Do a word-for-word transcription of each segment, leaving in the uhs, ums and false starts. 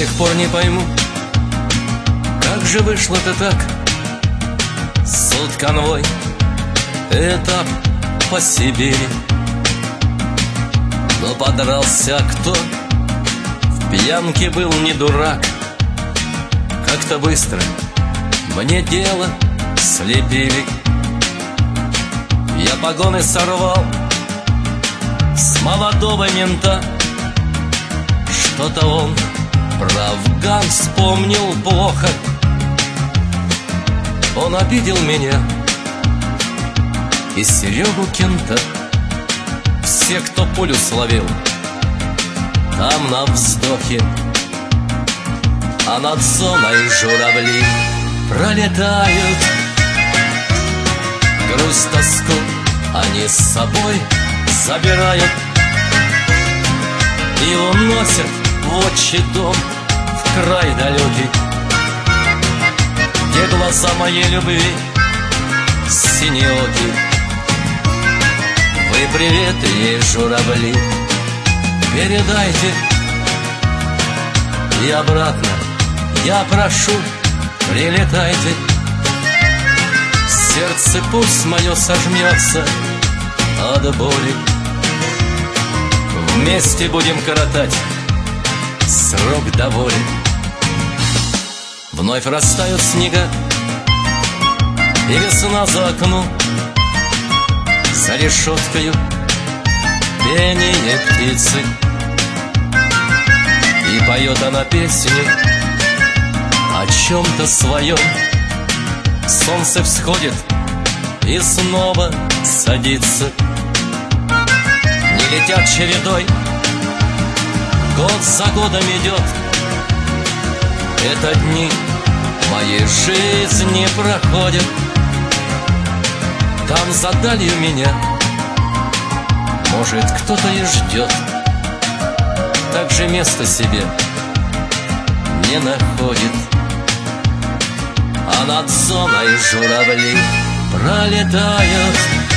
сих пор не пойму, как же вышло-то так. Суд-конвой, этап по Сибири. Но подрался кто, в пьянке был не дурак. Как-то быстро мне дело слепили. Я погоны сорвал с молодого мента. Что-то он про Афган вспомнил плохо. Он обидел меня и Серегу Кента. Все, кто пулю словил, там на вздохе. А над зоной журавли пролетают. Грусть, тоску они с собой забирают и уносят в отчий дом, в край далекий, где глаза моей любви синеоки. Вы привет ей, журавли, передайте. И обратно я прошу, прилетайте. Сердце пусть мое сожмется от боли. Вместе будем коротать срок до воли. Вновь растают снега, и весна за окном. За решеткою пение птицы, и поет она песни о чем-то своем. Солнце всходит и снова садится. Не летят чередой, год за годом идет. Это дни моей жизни проходят. Там за далью меня, может, кто-то и ждет. Так же место себе не находит. А над зоной журавли пролетают.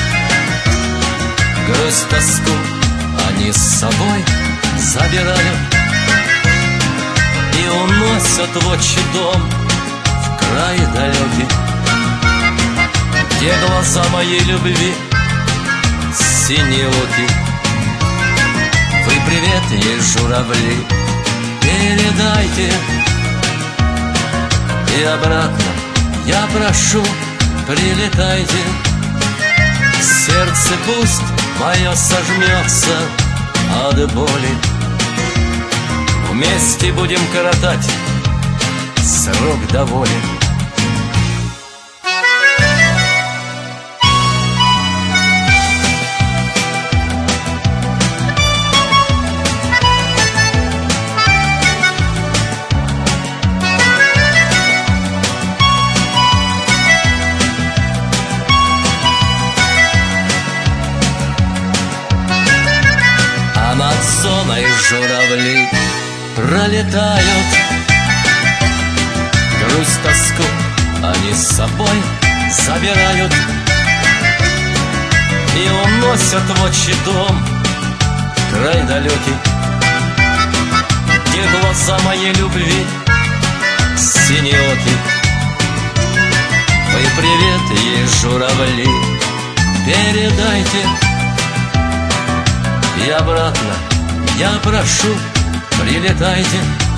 Грусть, тоску они с собой забирают и уносят в отчий дом, в край далекий, где глаза моей любви синеоки. Вы привет ей, журавли, передайте. И обратно я прошу, прилетайте. Сердце пусть мое сожмется от боли. Вместе будем коротать срок до воли. Над зоной журавли пролетают. Грусть, тоску они с собой забирают и уносят в отчий дом, в край далекий, где глаза моей любви синеоки. Вы привет ей, журавли, передайте. И обратно я прошу, прилетайте.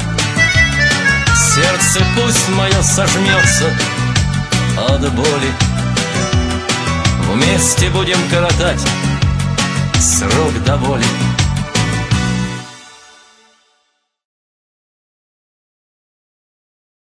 Сердце пусть мое сожмется от боли. Вместе будем коротать срок до воли.